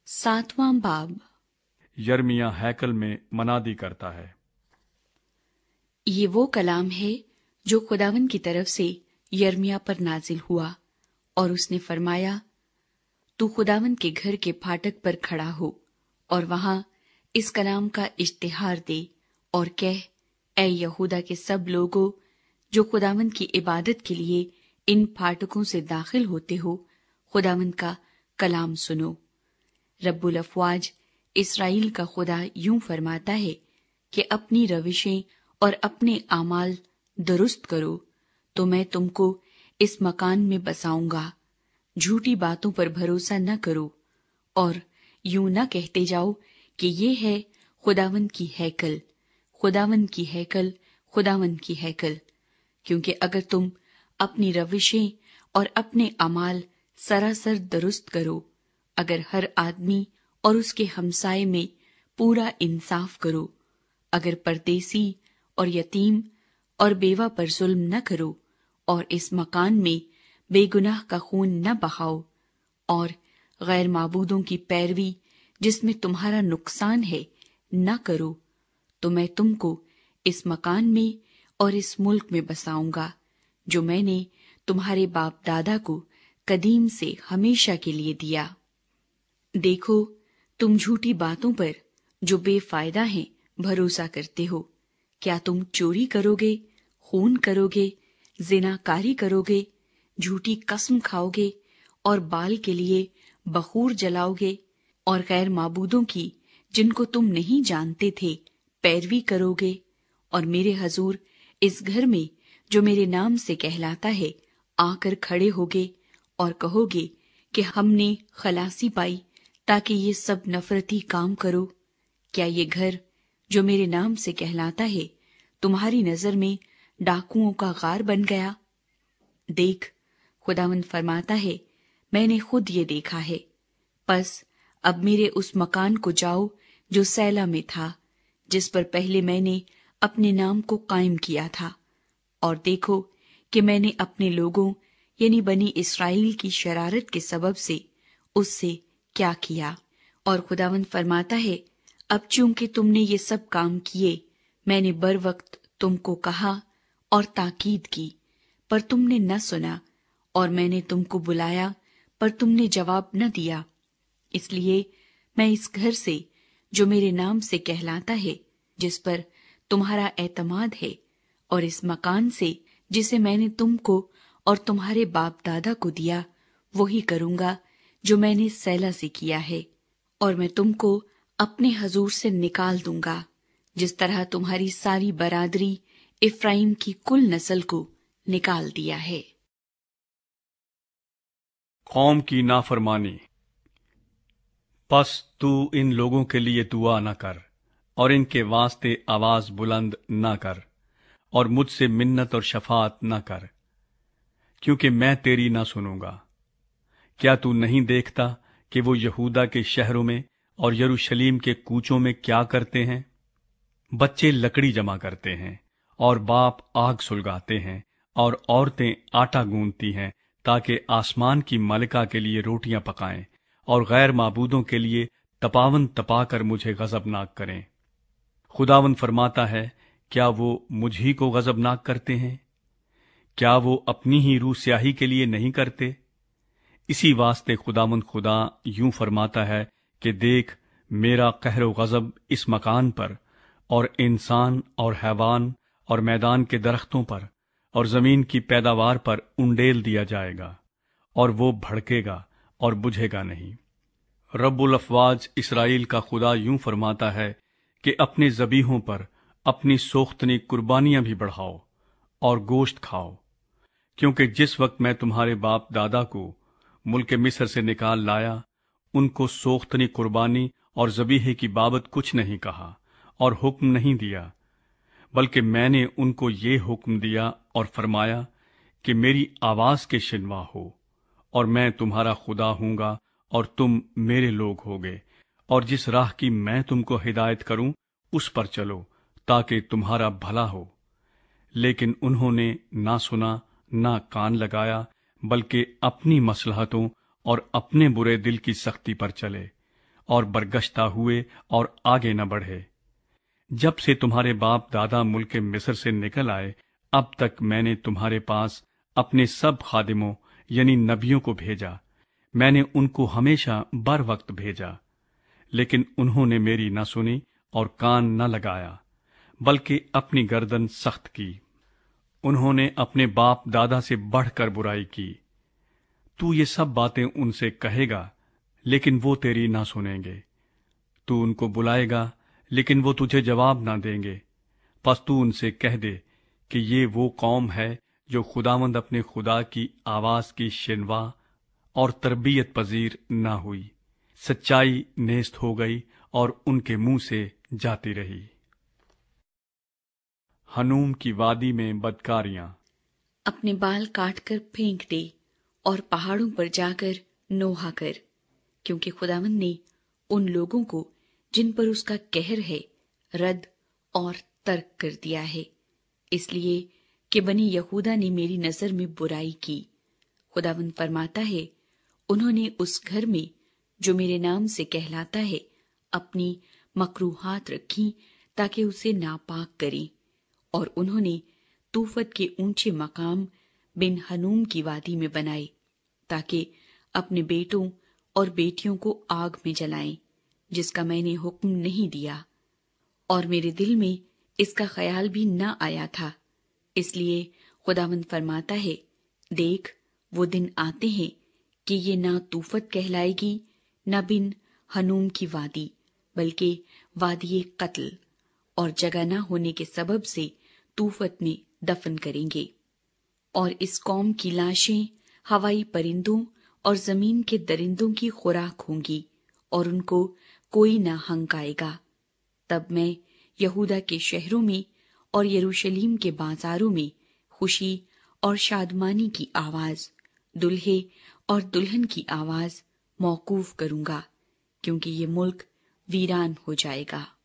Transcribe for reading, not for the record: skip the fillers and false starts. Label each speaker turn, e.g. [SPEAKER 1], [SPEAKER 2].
[SPEAKER 1] 7वां बाब।
[SPEAKER 2] यर्मिया हैकल में मनादी करता है।
[SPEAKER 1] ये वो कलाम है जो खुदावन की तरफ से यर्मिया पर नाजिल हुआ, और उसने फरमाया, तू खुदावन के घर के फाटक पर खड़ा हो और वहां इस कलाम का इश्तिहार दे और कह, ऐ यहूदा के सब लोगों जो खुदावन की इबादत के लिए इन फाटकों से दाखिल होते हो, खुदावन का कलाम सुनो। रब्बुल अफ़वाज इसराइल का खुदा यूं फरमाता है कि अपनी रविशें और अपने आमाल दुरुस्त करो, तो मैं तुमको इस मकान में बसाऊंगा। झूठी बातों पर भरोसा न करो और यूं न कहते जाओ कि ये है खुदावंद की हैकल, खुदावंद की हैकल, खुदावंद की हैकल। क्योंकि अगर तुम अपनी रविशें और अपने अमाल सरासर दुरुस्त करो, अगर हर आदमी और उसके हमसाए में पूरा इंसाफ करो, अगर परदेसी और यतीम और बेवा पर जुल्म न करो, और इस मकान में बेगुनाह का खून न बहाओ, और गैर माबूदों की पैरवी जिसमें तुम्हारा नुकसान है न करो, तो मैं तुमको इस मकान में और इस मुल्क में बसाऊंगा जो मैंने तुम्हारे बाप दादा को कदीम से हमेशा के लिए दिया। देखो, तुम झूठी बातों पर जो बेफायदा हैं भरोसा करते हो। क्या तुम चोरी करोगे, खून करोगे, जिनाकारी करोगे, झूठी कसम खाओगे और बाल के लिए बखूर जलाओगे, और गैर माबूदों की जिनको तुम नहीं जानते थे पैरवी करोगे, और मेरे हजूर इस घर में जो मेरे नाम से कहलाता है आकर खड़े होगे और कहोगे कि हमने खलासी पाई ताकि ये सब नफरती काम करो। क्या ये घर जो मेरे नाम से कहलाता है तुम्हारी नजर में डाकुओं का गार बन गया? देख, खुदावंद फरमाता है, मैंने खुद ये देखा है। बस अब मेरे उस मकान को जाओ जो सैला में था, जिस पर पहले मैंने अपने नाम को कायम किया था, और देखो कि मैंने अपने लोगों यानी बनी इस्राएल की शरारत के सबब से उससे क्या किया। और खुदावंद फरमाता है, अब चूंकि तुमने ये सब काम किए, मैंने बर वक्त तुमको कहा और ताकीद की, पर तुमने न सुना, और मैंने तुमको बुलाया पर तुमने जवाब न दिया। इसलिए मैं इस घर से जो मेरे नाम से कहलाता है, जिस पर तुम्हारा एतमाद है, और इस मकान से जिसे मैंने तुमको और तुम्हारे बाप दादा को दिया, वही करूंगा जो मैंने सैला से किया है, और मैं तुमको अपने हजूर से निकाल दूंगा, जिस तरह तुम्हारी सारी बरादरी इफ्राइम की कुल नस्ल को निकाल दिया है।
[SPEAKER 2] कौम की नाफरमानी। पस तू इन लोगों के लिए दुआ न कर और इनके वास्ते आवाज बुलंद न कर, और मुझसे मिन्नत और शफात न कर, क्योंकि मैं तेरी न सुनूंगा। क्या तू नहीं देखता कि वो यहूदा के शहरों में और यरूशलेम के कूचों में क्या करते हैं? बच्चे लकड़ी जमा करते हैं और बाप आग सुलगाते हैं, और औरतें आटा गूंथती हैं ताकि आसमान की मलिका के लिए रोटियां पकाएं और गैर माबूदों के लिए तपावन तपाकर मुझे गजबनाक करें। खुदावन फरमाता है, क्या वो मुझी को गजबनाक करते हैं? क्या वो अपनी ही रूह स्याही के लिए नहीं करते? इसी वास्ते खुदावंद खुदा यूं फरमाता है कि देख, मेरा कहरो गजब इस मकान पर और इंसान और हैवान और मैदान के दरख्तों पर और जमीन की पैदावार पर उंडेल दिया जाएगा, और वो भड़केगा और बुझेगा नहीं। रब्बुल अफ़वाज इसराइल का खुदा यूं फरमाता है कि अपने ज़बीहों पर अपनी सोख्तनी कुर्बानियां भी बढ़ाओ और गोश्त खाओ, क्योंकि जिस वक्त मैं तुम्हारे बाप दादा को मुल्क मिस्र से निकाल लाया, उनको सोख्तनी कुर्बानी और ज़बीहे की बाबत कुछ नहीं कहा और हुक्म नहीं दिया, बल्कि मैंने उनको ये हुक्म दिया और फरमाया कि मेरी आवाज के शिनवा हो, और मैं तुम्हारा खुदा हूंगा और तुम मेरे लोग होगे, और जिस राह की मैं तुमको हिदायत करूं उस पर चलो ताकि तुम्हारा भला हो। लेकिन उन्होंने ना सुना, ना कान लगाया, बल्कि अपनी मसलहतों और अपने बुरे दिल की सख्ती पर चले, اور برگشتہ ہوئے اور آگے نہ بڑھے۔ جب سے تمہارے باپ دادا ملک مصر سے نکل آئے اب تک میں نے تمہارے پاس اپنے سب خادموں یعنی نبیوں کو بھیجا، میں نے ان کو ہمیشہ بر وقت بھیجا، لیکن انہوں نے میری نہ سنی اور کان نہ لگایا، بلکہ اپنی گردن سخت کی۔ انہوں نے اپنے باپ دادا سے بڑھ کر برائی کی۔ تو یہ سب باتیں ان سے کہے گا لیکن وہ تیری نہ سنیں گے۔ تو ان کو بلائے گا لیکن وہ تجھے جواب نہ دیں گے۔ پس تو ان سے کہہ دے کہ یہ وہ قوم ہے جو خداوند اپنے خدا کی آواز کی شنوا اور تربیت پذیر نہ ہوئی، سچائی نیست ہو گئی اور ان کے منہ سے جاتی رہی۔ ہنوم کی وادی میں بدکاریاں۔
[SPEAKER 1] اپنے بال کاٹ کر پھینک دے اور پہاڑوں پر جا کر نوحہ کر، کیونکہ خداوند نے ان لوگوں کو جن پر اس کا قہر ہے رد اور ترک کر دیا ہے، اس لیے کہ بنی یہودا نے میری نظر میں برائی کی۔ خداوند فرماتا ہے، انہوں نے اس گھر میں جو میرے نام سے کہلاتا ہے اپنی مکروہات رکھی تاکہ اسے ناپاک کریں، اور انہوں نے توفت کے اونچے مقام بن ہنوم کی وادی میں بنائے تاکہ اپنے بیٹوں اور بیٹیوں کو آگ میں جلائیں، جس کا میں نے حکم نہیں دیا، اور میرے دل میں اس کا خیال بھی نہ آیا تھا۔ اس لیے خداوند فرماتا ہے، دیکھ وہ دن آتے ہیں کہ یہ نہ توفت کہلائے گی نہ بن ہنوم کی وادی، بلکہ وادی قتل، اور جگہ نہ ہونے کے سبب سے توفت میں دفن کریں گے۔ اور اس قوم کی لاشیں ہوائی پرندوں اور زمین کے درندوں کی خوراک ہوں گی، اور ان کو کوئی نہ ہنکائے گا۔ تب میں یہودا کے شہروں میں اور یروشلم کے بازاروں میں خوشی اور شادمانی کی آواز، دلہے اور دلہن کی آواز موقوف کروں گا، کیونکہ یہ ملک ویران ہو جائے گا۔